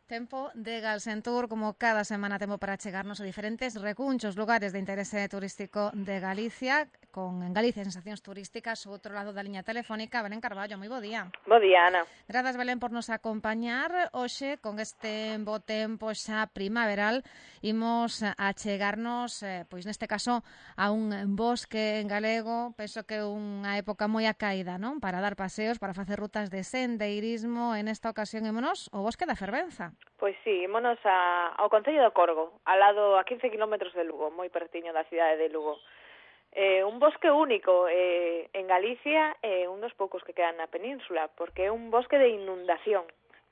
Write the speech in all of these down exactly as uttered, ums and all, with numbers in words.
Tempo de Galsentur, como cada semana tempo para chegarnos a diferentes recunchos, lugares de interese turístico de Galicia, con en Galicia sensacións turísticas, o outro lado da liña telefónica, Belén Carballo, moi bo día. Bo día, Ana. Gradas, Belén, por nos acompañar hoxe con este bo tempo xa primaveral. Imos a chegarnos, eh, pois neste caso, a un bosque en galego, penso que unha época moi acaída, non? Para dar paseos, para facer rutas de sendeirismo. En esta ocasión, ímonos ao Bosque da Fervenza. Pois sí, ímonos a, ao Concello do Corgo, ao lado a quince kilómetros de Lugo, moi pertiño da cidade de Lugo. Eh, un bosque único eh, en Galicia, é eh, un dos poucos que quedan na península, porque é un bosque de inundación.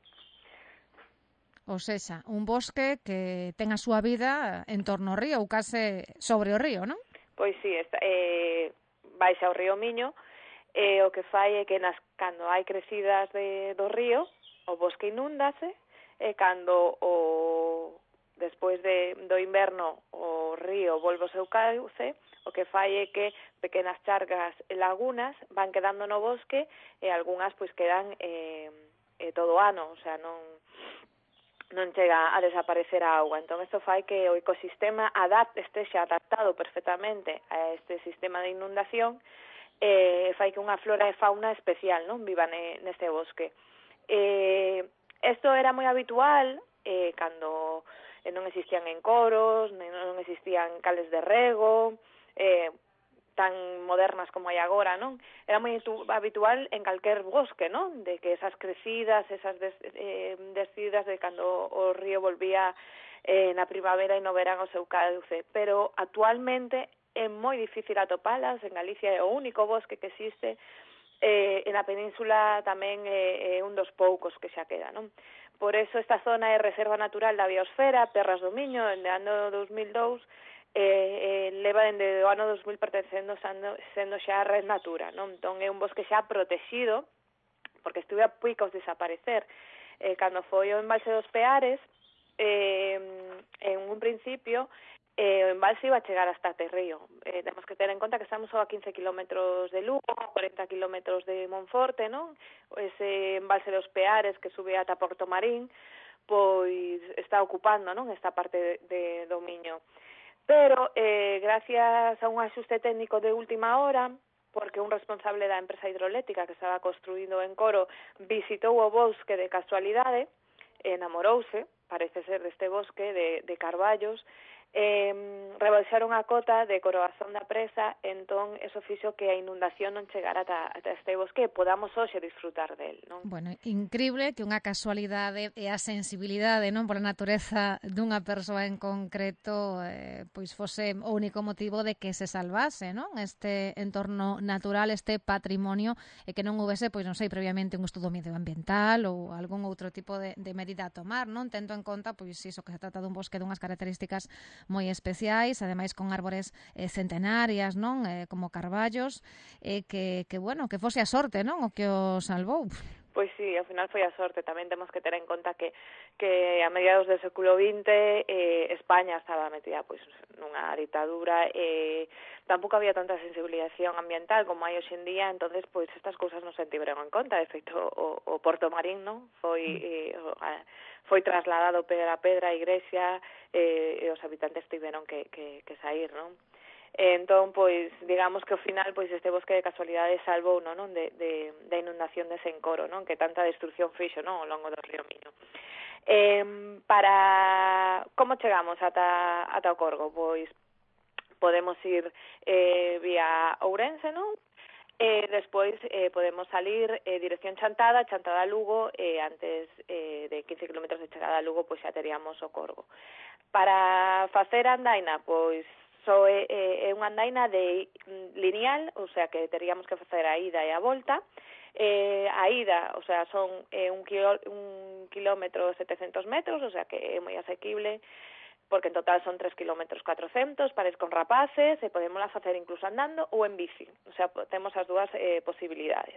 Ou sexa, un bosque que ten a súa vida en torno ao río, ou case sobre o río, non? Pois sí, está, eh, baixa o río Miño, e eh, o que fai é que nas, cando hai crecidas de, do río, o bosque inúndase, e cando o despois de, do inverno o río volve ao seu cauce, o que fai é que pequenas charcas e lagunas van quedando no bosque e algunhas pois quedan eh, eh, todo o ano, o sea, non non chega a desaparecer a auga. Entón, isto fai que o ecosistema adapte, estexa adaptado perfectamente a este sistema de inundación e fai que unha flora e fauna especial non vivan neste bosque. Eh, Isto era moi habitual eh, cando eh, non existían encoros, non existían cales de rego, eh, tan modernas como hai agora, non? Era moi habitual en calquer bosque, non? De que esas crecidas, esas des, eh, descidas de cando o río volvía eh, na primavera e no verán ao seu cauce. Pero actualmente é moi difícil atopalas, en Galicia é o único bosque que existe. Eh, en a península tamén é eh, un dos poucos que xa queda, non? Por eso esta zona é Reserva Natural da Biosfera, Terras do Miño, en de ano dos mil dous, eh, eh, leva dende o ano dos mil pertencendo sendo, sendo xa Red Natura, non? Entón é un bosque xa protegido, porque estuve a picos desaparecer. Eh, cando foi o embalse dos Peares, eh, en un principio, Eh, o embalse iba a chegar hasta Terrío. Eh, temos que ter en conta que estamos só a quince kilómetros de Lugo, cuarenta kilómetros de Monforte, non? Ese embalse dos Peares que sube ata Porto Marín, pois está ocupando, non, esta parte de, de do Miño. Pero, eh, gracias a un axuste técnico de última hora, porque un responsable da empresa hidroeléctrica que estaba construindo en Coro visitou o bosque de casualidade, enamorouse, parece ser, deste bosque de, de carballos, eh, rebaixaron a cota de coroazón da presa, entón eso fixo que a inundación non chegara ata, ata este bosque e podamos hoxe disfrutar del, non? Bueno, increíble que unha casualidade e a sensibilidade, non, pola natureza dunha persoa en concreto eh, pois fose o único motivo de que se salvase, non, este entorno natural, este patrimonio, e que non houvese, pois non sei, previamente un estudo medioambiental ou algún outro tipo de, de medida a tomar, non, tendo en conta, pois iso, que se trata dun bosque dunhas características moi especiais, ademais con árbores eh, centenarias, non, eh, como carballos, eh, que, que, bueno, que fose a sorte, non, o que o salvou. Pois sí, ao final foi a sorte. Tamén temos que ter en conta que, que a mediados do século vinte eh, España estaba metida pois nunha ditadura e eh, tampouco había tanta sensibilización ambiental como hai hoxe en día, entonces pois estas cousas non se tiveron en conta. De feito, o, o Porto Marín, non, foi eh, foi trasladado pedra a pedra a igrexa eh, e os habitantes tiveron que, que, que sair, non? Entón, pois, digamos que ao final pois este bosque de casualidade salvou, non, non de, de, de inundación de Sencoro, non, que tanta destrucción fixo, non, ao longo do río Miño. Eh, para como chegamos ata ata o Corgo? Pois podemos ir eh, vía Ourense, non? E despois eh, podemos salir eh, dirección Chantada, Chantada a Lugo, e antes eh, de quince kilómetros de chegada a Lugo, pois xa teríamos o Corgo. Para facer a andaina, pois so é, é unha andaina de lineal, o sea que teríamos que facer a ida e a volta. Eh, a ida, o sea, son eh, un, kilo, un kilómetro setecentos metros, o sea que é moi asequible, porque en total son tres kilómetros cuatrocentos, pares con rapaces, e podemos facer incluso andando ou en bici, o sea, temos as dúas eh, posibilidades.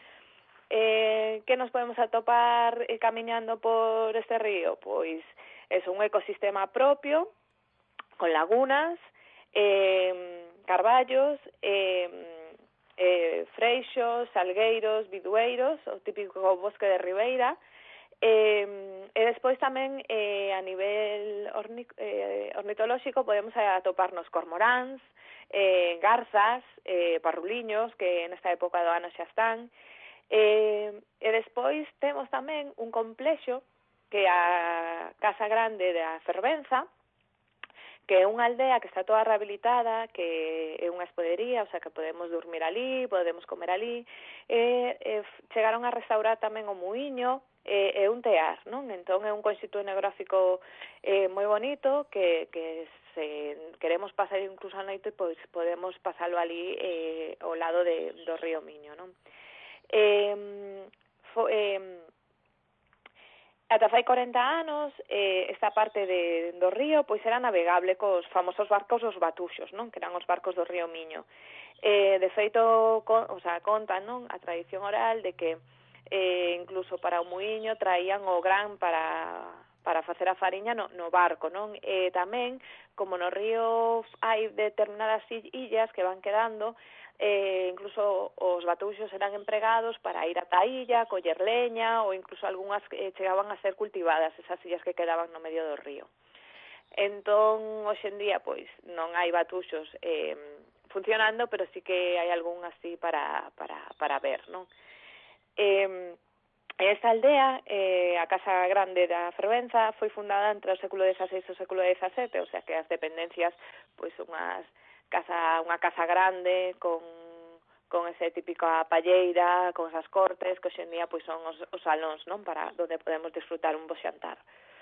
Eh, que nos podemos atopar eh, camiñando por este río? Pois é un ecosistema propio, con lagunas, eh, carballos, eh, eh, freixos, salgueiros, bidueiros, o típico bosque de ribeira, E, e despois tamén eh, a nivel orni, eh, ornitolóxico podemos atoparnos cormoráns, eh, garzas, eh, parruliños, que nesta época do ano xa están. E, e despois temos tamén un complexo que é a Casa Grande da Fervenza, que é unha aldea que está toda rehabilitada, que é unha espodería, o sea, que podemos dormir ali, podemos comer ali, e, e chegaron a restaurar tamén o muiño, e, e un tear, non? Entón é un conxunto etnográfico eh, moi bonito, que, que se queremos pasar incluso a noite, pois podemos pasalo ali eh, ao lado de, do río Miño, non? Eh, fo, eh, Ata fai corenta anos, eh, esta parte de, do río pois era navegable cos famosos barcos dos batuxos, non? Que eran os barcos do río Miño. Eh, de feito, con, o sea, contan, non? A tradición oral de que eh, incluso para o muiño traían o gran para, para facer a fariña no, no barco, non? E tamén, como no río hai determinadas illas que van quedando, Eh, incluso os batuxos eran empregados para ir ata a illa, coller leña, ou incluso algunhas eh, chegaban a ser cultivadas, esas illas que quedaban no medio do río. Entón, hoxe en día, pois, non hai batuxos eh, funcionando, pero sí que hai algún así para, para, para ver, non? Eh, esta aldea, eh, a Casa Grande da Fervenza, foi fundada entre o século dieciséis e o século dezasete, o sea que as dependencias, pois, unhas casa, unha casa grande con, con ese típica palleira, con esas cortes, que hoxe en día pois son os, os salóns, non? Para onde podemos disfrutar un bo xantar.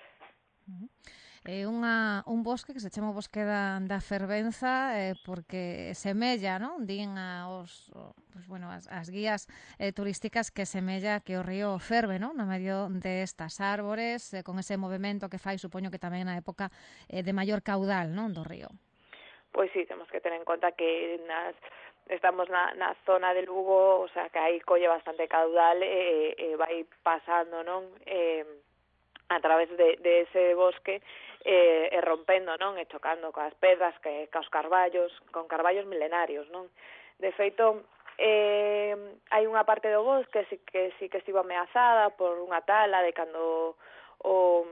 É unha, un bosque que se chama o Bosque da, da Fervenza eh, porque semella, non? Din aos, pues, bueno, as, as guías eh, turísticas que semella que o río ferve, non? No medio destas árbores, eh, con ese movimento que fai, supoño que tamén na época eh, de maior caudal, non? Do río. Pois sí, temos que ter en conta que nas estamos na, na zona de Lugo, o sea, que aí colle bastante caudal e, e vai pasando, non? Eh, a través de, de ese bosque eh, e rompendo, non? E chocando coas pedras, que caos carballos, con carballos milenarios, non? De feito, eh, hai unha parte do bosque que, que sí que estivo ameazada por unha tala de cando o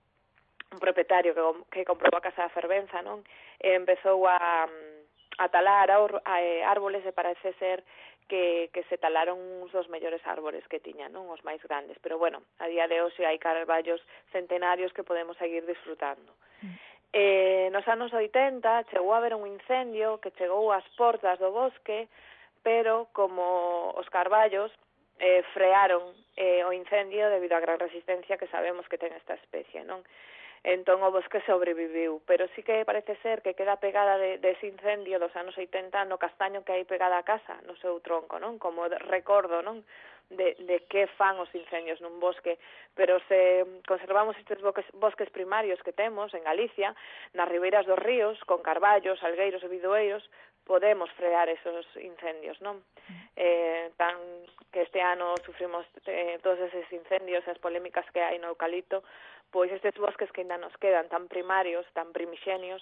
un propietario que, que comprou a Casa da Fervenza, non? E empezou a, a talar a, a, a árboles e parece ser que, que se talaron uns dos mellores árbores que tiña, non? Os máis grandes. Pero, bueno, a día de hoxe hai carballos centenarios que podemos seguir disfrutando. Mm. Eh, nos anos oitenta chegou a haber un incendio que chegou ás portas do bosque, pero como os carballos eh, frearon eh, o incendio debido á gran resistencia que sabemos que ten esta especie, non? Entón o bosque sobreviviu, pero sí que parece ser que queda pegada de, de ese incendio dos anos oitenta no castaño que hai pegada a casa, no seu tronco, non? Como recordo, non? De, de que fan os incendios nun bosque, pero se conservamos estes bosques, bosques primarios que temos en Galicia, nas ribeiras dos ríos, con carballos, algueiros e bidoeiros, podemos frear esos incendios, non? Eh, tan que este ano sufrimos eh, todos eses incendios e as polémicas que hai no eucalipto, pois estes bosques que ainda nos quedan tan primarios, tan primixenios,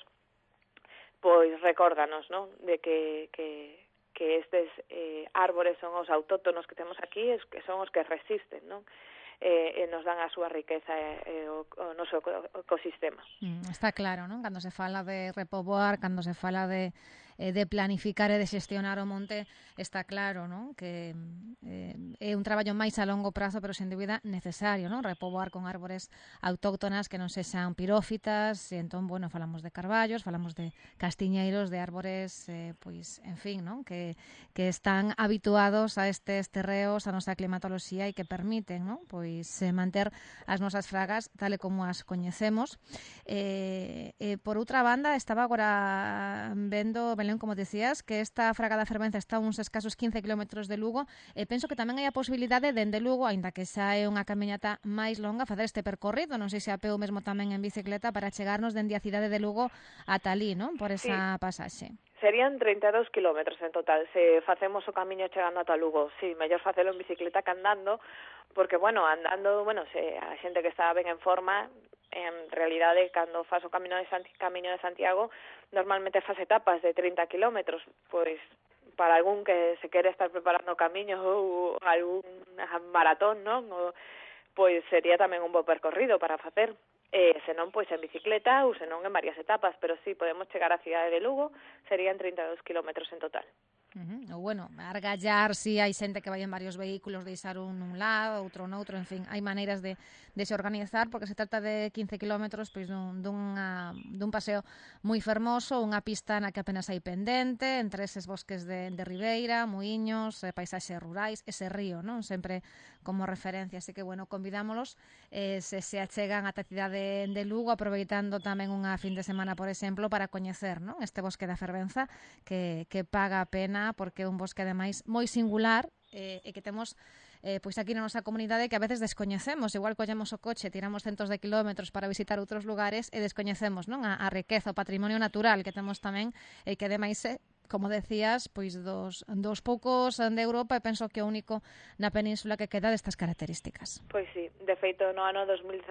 pois recórdanos, non? De que, que, que estes eh, árbores son os autóctonos que temos aquí, es, que son os que resisten, non? E, e nos dan a súa riqueza e, e o, o noso ecosistema. Mm, está claro, non? Cando se fala de repoboar, cando se fala de eh, de planificar e de xestionar o monte, está claro, non? Que eh, é un traballo máis a longo prazo, pero sen dúbida necesario, non? Repoboar con árbores autóctonas que non sexan pirófitas, e entón, bueno, falamos de carballos, falamos de castiñeiros, de árbores, eh, pois, en fin, non? Que, que están habituados a estes terreos, a nosa climatoloxía e que permiten, non? Pois eh, manter as nosas fragas tal e como as coñecemos. Eh, eh, por outra banda, estaba agora vendo, Belén, como decías, que esta fraga da Fervenza está a uns escasos quince kilómetros de Lugo, e penso que tamén hai a posibilidade dende Lugo, aínda que xa é unha camiñata máis longa, facer este percorrido, non sei se a peu mesmo tamén en bicicleta, para chegarnos dende a cidade de Lugo ata ali, non? Por esa sí. pasaxe. Serían trinta e dous kilómetros en total, se facemos o camiño chegando ata Lugo. Sí, mellor facelo en bicicleta que andando, porque, bueno, andando, bueno, se a xente que está ben en forma, en realidade, cando faz o camiño de, Santi, camiño de Santiago, normalmente faz etapas de trinta kilómetros, pois, para algún que se quere estar preparando camiños ou algún maratón, non? O, pois sería tamén un bo percorrido para facer. Eh, senón, pois, en bicicleta ou senón en varias etapas, pero sí, podemos chegar á cidade de Lugo, serían trinta e dous kilómetros en total. Uh-huh. Ou, bueno, argallar si hai xente que vai en varios vehículos, deixar un nun lado, outro noutro, en fin, hai maneiras de, de se organizar, porque se trata de quince kilómetros pois, dun, dunha, dun paseo moi fermoso, unha pista na que apenas hai pendente, entre eses bosques de, de ribeira, muiños, eh, paisaxes rurais, ese río, non? Sempre como referencia, así que, bueno, convidámolos, eh, se se achegan a cidade de Lugo, aproveitando tamén unha fin de semana, por exemplo, para coñecer, non? Este bosque da Fervenza, que, que paga a pena, porque é un bosque ademais moi singular eh, e que temos eh, pois aquí na nosa comunidade que a veces descoñecemos, igual collemos o coche, tiramos centos de kilómetros para visitar outros lugares e descoñecemos, non, a, a riqueza, o patrimonio natural que temos tamén e que ademais é, como decías, pois dos, dos poucos de Europa e penso que o único na península que queda destas características. Pois sí, de feito no ano dos mil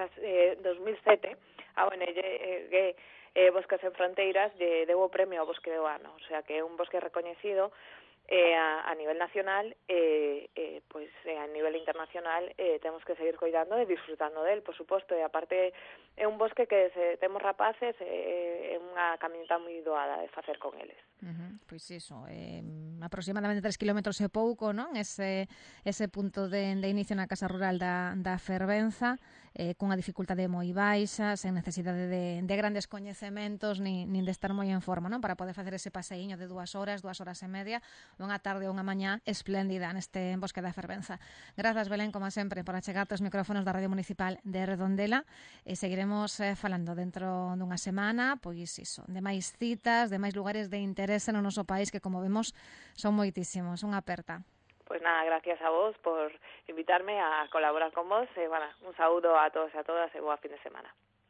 sete a O N G eh, eh, Bosques en Fronteiras lle deu o premio ao bosque do ano, o sea que é un bosque recoñecido eh, a, a nivel nacional e eh, eh, pois eh, a nivel internacional eh, temos que seguir cuidando e disfrutando del, por suposto, e aparte é un bosque que se temos rapaces é eh, unha caminata moi doada de facer con eles. Uh-huh. Pois iso, eh, aproximadamente tres kilómetros e pouco, non? Ese, ese punto de, de inicio na Casa Rural da, da Fervenza, eh, cunha dificultade moi baixa, sen necesidade de, de grandes coñecementos, nin, nin de estar moi en forma, non? Para poder facer ese paseíño de dúas horas, dúas horas e media, unha tarde ou unha mañá espléndida neste bosque da Fervenza. Grazas, Belén, como sempre, por achegarte os micrófonos da Radio Municipal de Redondela, e seguiremos eh, falando dentro dunha semana, pois iso, de máis citas, de máis lugares de interese no noso país, que como vemos son moitísimos. Unha aperta. Pois nada, gracias a vos por invitarme a colaborar con vos e, bueno, un saúdo a todos e a todas e boa fin de semana.